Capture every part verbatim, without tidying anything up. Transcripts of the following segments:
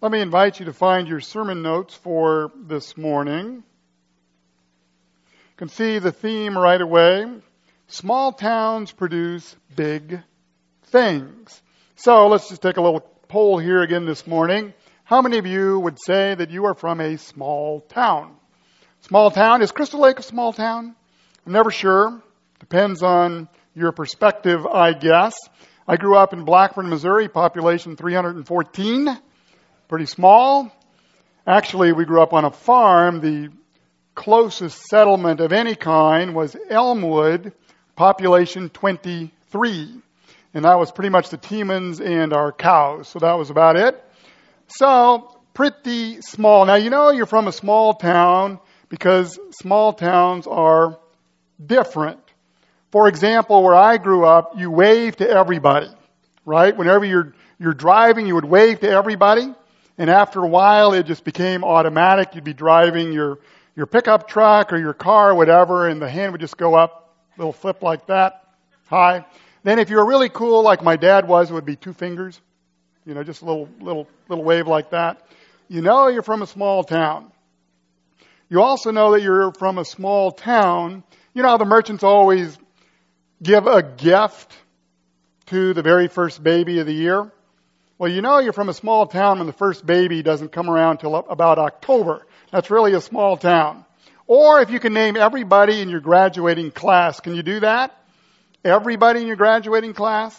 Let me invite you to find your sermon notes for this morning. You can see the theme right away. Small towns produce big things. So let's just take a little poll here again this morning. How many of you would say that you are from a small town? Small town, is Crystal Lake a small town? I'm never sure. Depends on your perspective, I guess. I grew up in Blackburn, Missouri, population three hundred fourteen. Pretty small. Actually, we grew up on a farm. The closest settlement of any kind was Elmwood, population twenty-three. And that was pretty much the Tiemans and our cows. So that was about it. So, pretty small. Now, you know you're from a small town because small towns are different. For example, where I grew up, you wave to everybody, right? Whenever you're you're driving, you would wave to everybody. And after a while, it just became automatic. You'd be driving your, your pickup truck or your car or whatever, and the hand would just go up, little flip like that. Hi. Then if you were really cool, like my dad was, it would be two fingers. You know, just a little, little, little wave like that. You know you're from a small town. You also know that you're from a small town. You know how the merchants always give a gift to the very first baby of the year? Well, you know you're from a small town when the first baby doesn't come around till about October. That's really a small town. Or if you can name everybody in your graduating class, can you do that? Everybody in your graduating class?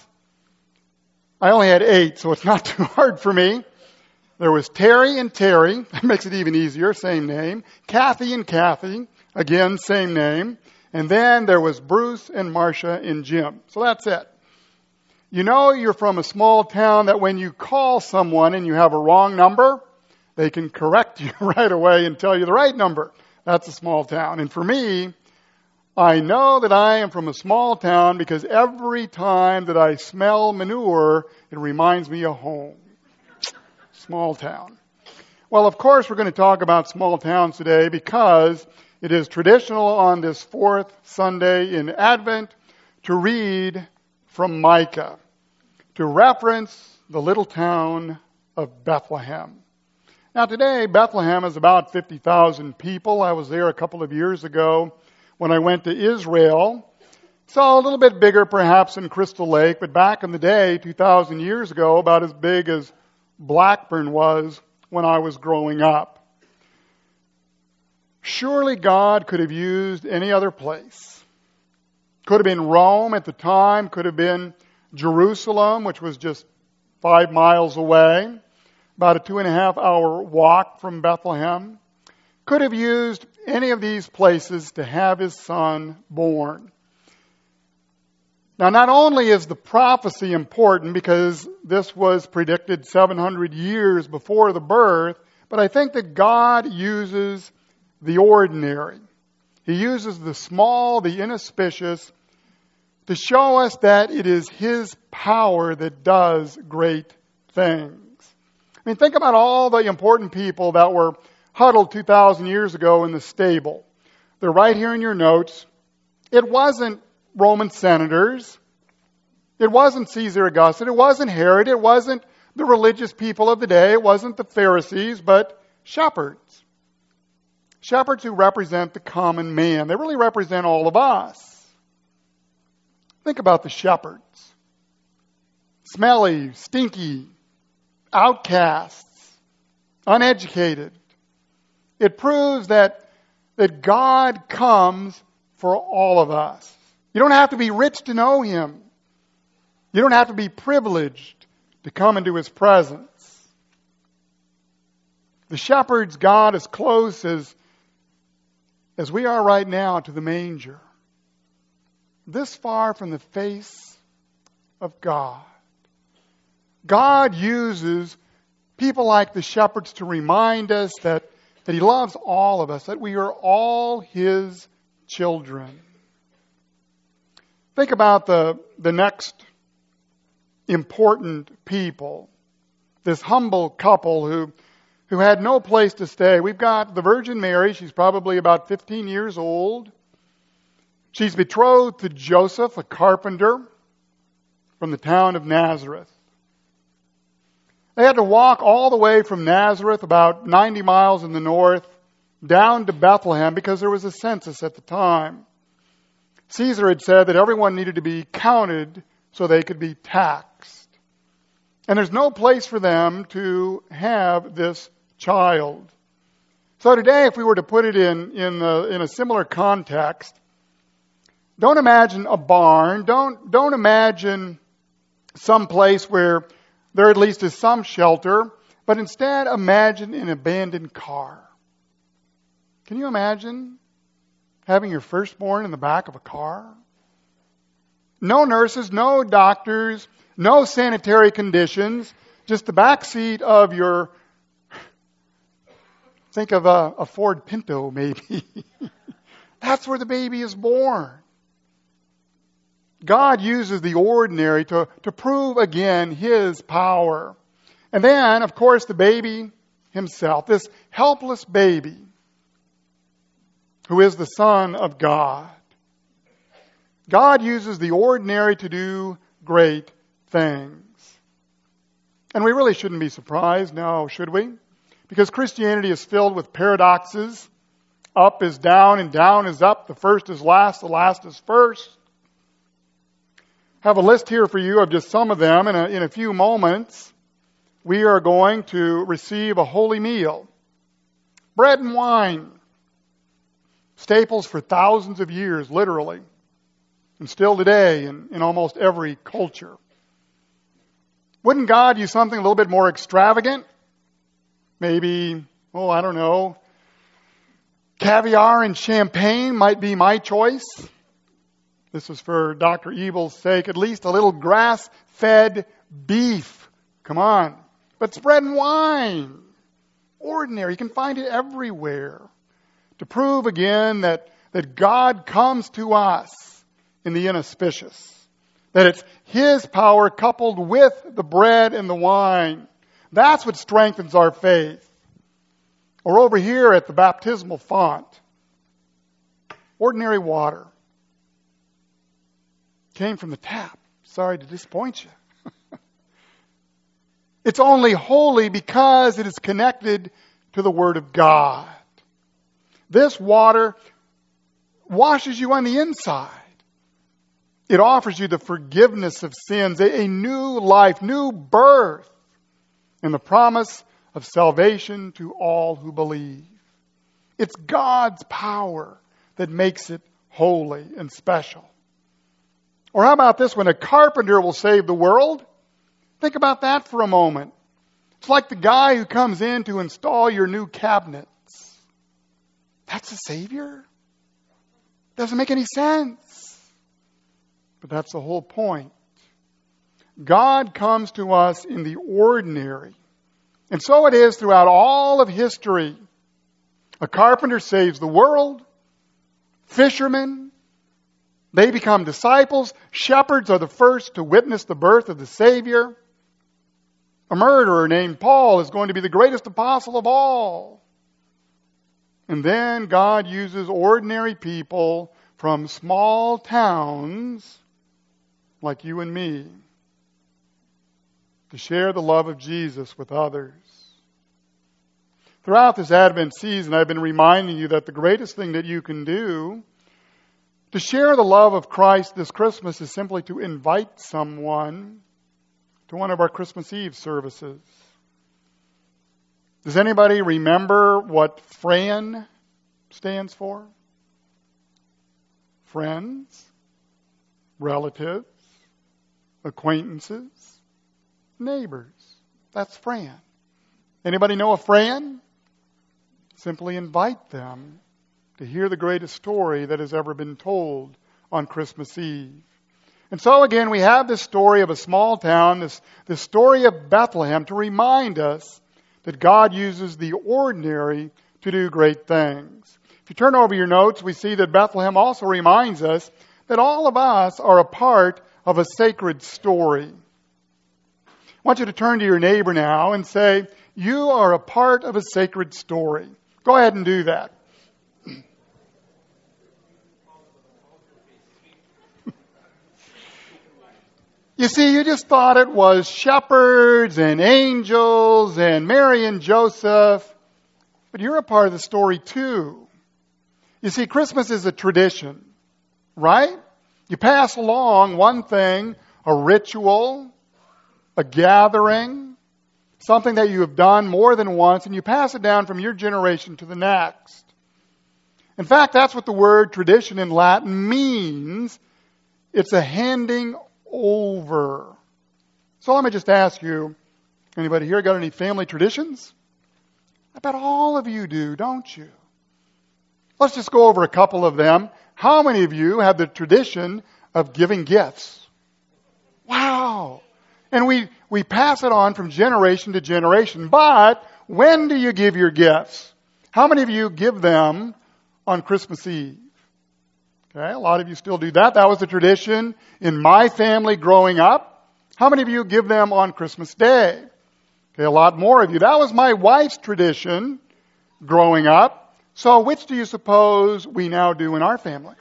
I only had eight, so it's not too hard for me. There was Terry and Terry. That makes it even easier. Same name. Kathy and Kathy. Again, same name. And then there was Bruce and Marcia and Jim. So that's it. You know you're from a small town that when you call someone and you have a wrong number, they can correct you right away and tell you the right number. That's a small town. And for me, I know that I am from a small town because every time that I smell manure, it reminds me of home. Small town. Well, of course, we're going to talk about small towns today because it is traditional on this fourth Sunday in Advent to read from Micah, to reference the little town of Bethlehem. Now today, Bethlehem is about fifty thousand people. I was there a couple of years ago when I went to Israel. So a little bit bigger perhaps than Crystal Lake, but back in the day, two thousand years ago, about as big as Blackburn was when I was growing up. Surely God could have used any other place. Could have been Rome at the time, could have been Jerusalem, which was just five miles away, about a two and a half hour walk from Bethlehem. Could have used any of these places to have his son born. Now, not only is the prophecy important because this was predicted seven hundred years before the birth, but I think that God uses the ordinary. He uses the small, the inauspicious, to show us that it is his power that does great things. I mean, think about all the important people that were huddled two thousand years ago in the stable. They're right here in your notes. It wasn't Roman senators. It wasn't Caesar Augustus. It wasn't Herod. It wasn't the religious people of the day. It wasn't the Pharisees, but shepherds. Shepherds who represent the common man. They really represent all of us. Think about the shepherds. Smelly, stinky, outcasts, uneducated. It proves that, that God comes for all of us. You don't have to be rich to know him. You don't have to be privileged to come into his presence. The shepherds got as close as, as we are right now to the manger. This far from the face of God. God uses people like the shepherds to remind us that, that he loves all of us, that we are all his children. Think about the, the next important people. This humble couple who, who had no place to stay. We've got the Virgin Mary. She's probably about fifteen years old. She's betrothed to Joseph, a carpenter from the town of Nazareth. They had to walk all the way from Nazareth, about ninety miles in the north, down to Bethlehem because there was a census at the time. Caesar had said that everyone needed to be counted so they could be taxed. And there's no place for them to have this child. So today, if we were to put it in, in, a, in a similar context, don't imagine a barn. Don't, don't imagine some place where there at least is some shelter, but instead imagine an abandoned car. Can you imagine having your firstborn in the back of a car? No nurses, no doctors, no sanitary conditions, just the back seat of your, think of a, a Ford Pinto maybe. That's where the baby is born. God uses the ordinary to, to prove again His power. And then, of course, the baby himself, this helpless baby who is the Son of God. God uses the ordinary to do great things. And we really shouldn't be surprised now, should we? Because Christianity is filled with paradoxes. Up is down and down is up. The first is last, the last is first. I have a list here for you of just some of them. In a, in a few moments, we are going to receive a holy meal. Bread and wine. Staples for thousands of years, literally. And still today in, in almost every culture. Wouldn't God use something a little bit more extravagant? Maybe, oh, I don't know. Caviar and champagne might be my choice. This is for Doctor Evil's sake. At least a little grass-fed beef. Come on. But it's bread and wine. Ordinary. You can find it everywhere. To prove again that, that God comes to us in the inauspicious. That it's His power coupled with the bread and the wine. That's what strengthens our faith. Or over here at the baptismal font. Ordinary water. Came from the tap. Sorry to disappoint you. It's only holy because it is connected to the Word of God. This water washes you on the inside. It offers you the forgiveness of sins, a, a new life, new birth, and the promise of salvation to all who believe. It's God's power that makes it holy and special. Or how about this one? A carpenter will save the world. Think about that for a moment. It's like the guy who comes in to install your new cabinets. That's a Savior? Doesn't make any sense. But that's the whole point. God comes to us in the ordinary. And so it is throughout all of history. A carpenter saves the world. Fishermen, they become disciples. Shepherds are the first to witness the birth of the Savior. A murderer named Paul is going to be the greatest apostle of all. And then God uses ordinary people from small towns like you and me to share the love of Jesus with others. Throughout this Advent season, I've been reminding you that the greatest thing that you can do to share the love of Christ this Christmas is simply to invite someone to one of our Christmas Eve services. Does anybody remember what Fran stands for? Friends, relatives, acquaintances, neighbors. That's Fran. Anybody know a Fran? Simply invite them to hear the greatest story that has ever been told on Christmas Eve. And so again, we have this story of a small town, this, this story of Bethlehem to remind us that God uses the ordinary to do great things. If you turn over your notes, we see that Bethlehem also reminds us that all of us are a part of a sacred story. I want you to turn to your neighbor now and say, you are a part of a sacred story. Go ahead and do that. You see, you just thought it was shepherds and angels and Mary and Joseph, but you're a part of the story too. You see, Christmas is a tradition, right? You pass along one thing, a ritual, a gathering, something that you have done more than once, and you pass it down from your generation to the next. In fact, that's what the word tradition in Latin means. It's a handing over. So let me just ask you, anybody here got any family traditions? I bet all of you do, don't you? Let's just go over a couple of them. How many of you have the tradition of giving gifts? Wow. And we, we pass it on from generation to generation. But when do you give your gifts? How many of you give them on Christmas Eve? Okay, a lot of you still do that. That was the tradition in my family growing up. How many of you give them on Christmas Day? Okay, a lot more of you. That was my wife's tradition growing up. So which do you suppose we now do in our family?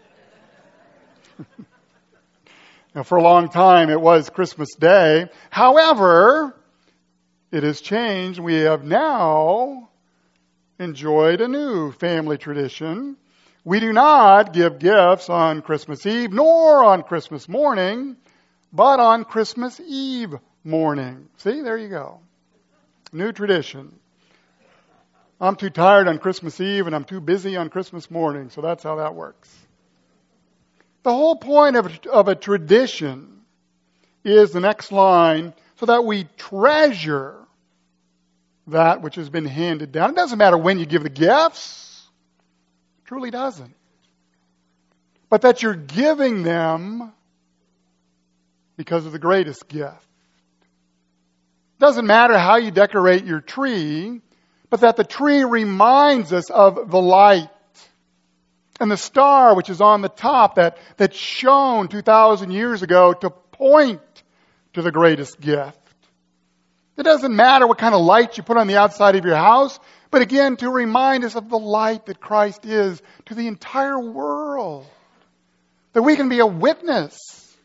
Now, for a long time, it was Christmas Day. However, it has changed. We have now enjoyed a new family tradition. We do not give gifts on Christmas Eve, nor on Christmas morning, but on Christmas Eve morning. See, there you go. New tradition. I'm too tired on Christmas Eve, and I'm too busy on Christmas morning, so that's how that works. The whole point of, of a tradition is the next line, so that we treasure that which has been handed down. It doesn't matter when you give the gifts. It truly doesn't. But that you're giving them because of the greatest gift. It doesn't matter how you decorate your tree, but that the tree reminds us of the light. And the star which is on the top that, that shone two thousand years ago to point to the greatest gift. It doesn't matter what kind of light you put on the outside of your house, but again, to remind us of the light that Christ is to the entire world. That we can be a witness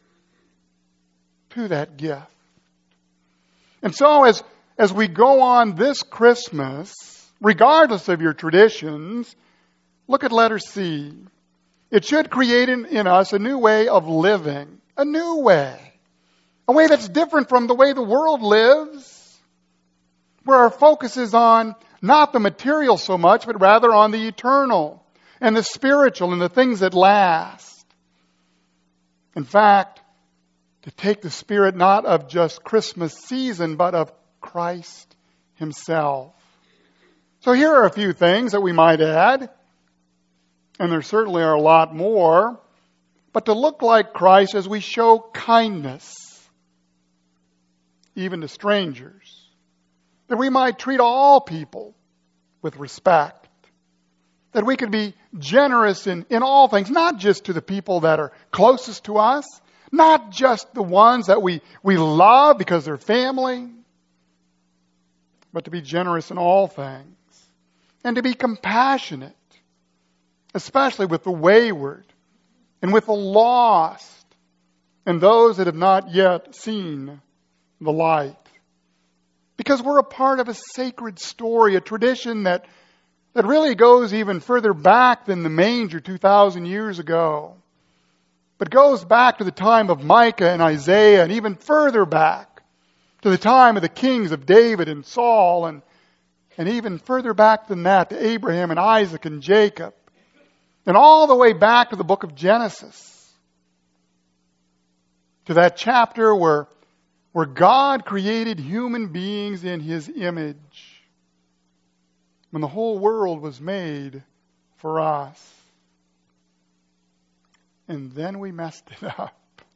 to that gift. And so as, as we go on this Christmas, regardless of your traditions, look at letter C. It should create in, in us a new way of living. A new way. A way that's different from the way the world lives. Where our focus is on not the material so much, but rather on the eternal and the spiritual and the things that last. In fact, to take the spirit not of just Christmas season, but of Christ Himself. So here are a few things that we might add. And there certainly are a lot more. But to look like Christ as we show kindness, even to strangers. That we might treat all people with respect. That we could be generous in, in all things, not just to the people that are closest to us, not just the ones that we, we love because they're family, but to be generous in all things. And to be compassionate, especially with the wayward and with the lost and those that have not yet seen the light. Because we're a part of a sacred story, a tradition that, that really goes even further back than the manger two thousand years ago. But goes back to the time of Micah and Isaiah and even further back to the time of the kings of David and Saul and, and even further back than that to Abraham and Isaac and Jacob. And all the way back to the book of Genesis. To that chapter where Where God created human beings in His image. When the whole world was made for us. And then we messed it up.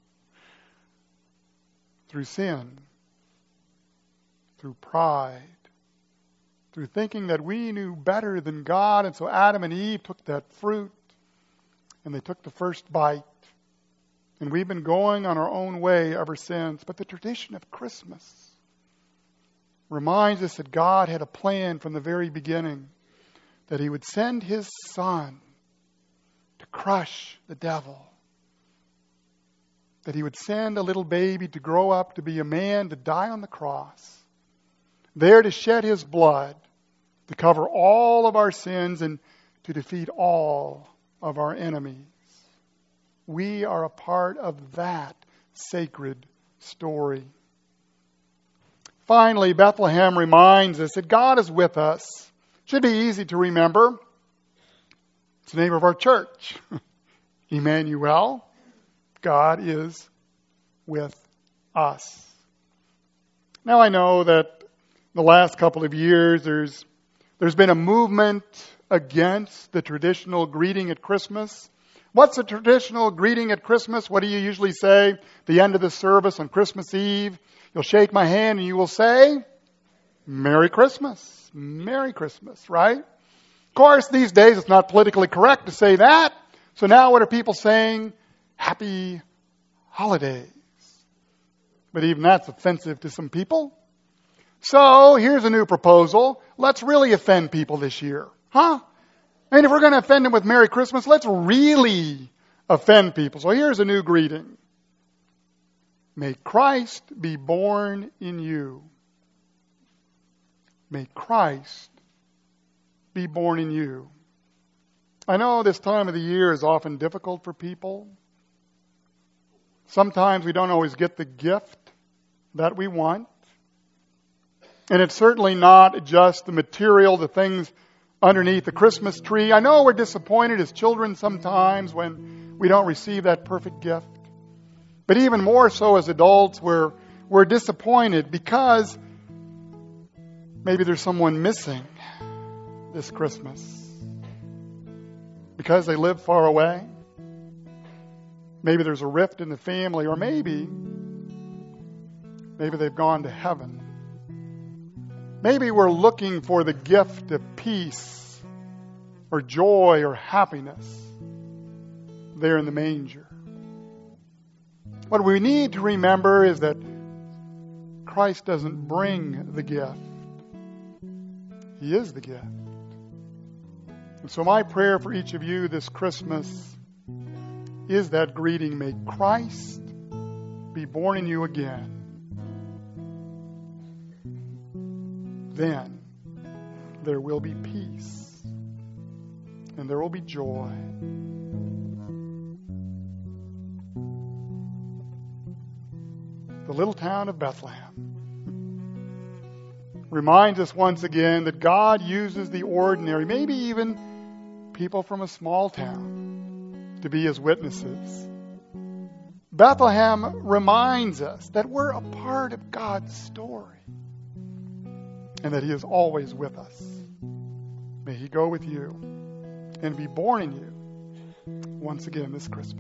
Through sin. Through pride. Through thinking that we knew better than God. And so Adam and Eve took that fruit. And they took the first bite. And we've been going on our own way ever since. But the tradition of Christmas reminds us that God had a plan from the very beginning. That He would send His Son to crush the devil. that he would send a little baby to grow up to be a man, to die on the cross, there to shed his blood, to cover all of our sins and to defeat all of our enemies. We are a part of that sacred story. Finally, Bethlehem reminds us that God is with us. Should be easy to remember. It's the name of our church. Emmanuel. God is with us. Now I know that the last couple of years there's there's been a movement against the traditional greeting at Christmas. What's a traditional greeting at Christmas? What do you usually say? The end of the service on Christmas Eve, you'll shake my hand and you will say, Merry Christmas. Merry Christmas, right? Of course, these days it's not politically correct to say that. So now what are people saying? Happy holidays. But even that's offensive to some people. So here's a new proposal. Let's really offend people this year. Huh? I mean, if we're going to offend them with Merry Christmas, let's really offend people. So here's a new greeting. May Christ be born in you. May Christ be born in you. I know this time of the year is often difficult for people. Sometimes we don't always get the gift that we want. And it's certainly not just the material, the things underneath the Christmas tree. I know we're disappointed as children sometimes when we don't receive that perfect gift. But even more so as adults, we're, we're disappointed because maybe there's someone missing this Christmas. Because they live far away. Maybe there's a rift in the family, or maybe, maybe they've gone to heaven. Maybe we're looking for the gift of peace or joy or happiness there in the manger. What we need to remember is that Christ doesn't bring the gift. He is the gift. And so my prayer for each of you this Christmas is that greeting, may Christ be born in you again. Then there will be peace and there will be joy. The little town of Bethlehem reminds us once again that God uses the ordinary, maybe even people from a small town, to be his witnesses. Bethlehem reminds us that we're a part of God's story and that he is always with us. May he go with you and be born in you once again this Christmas.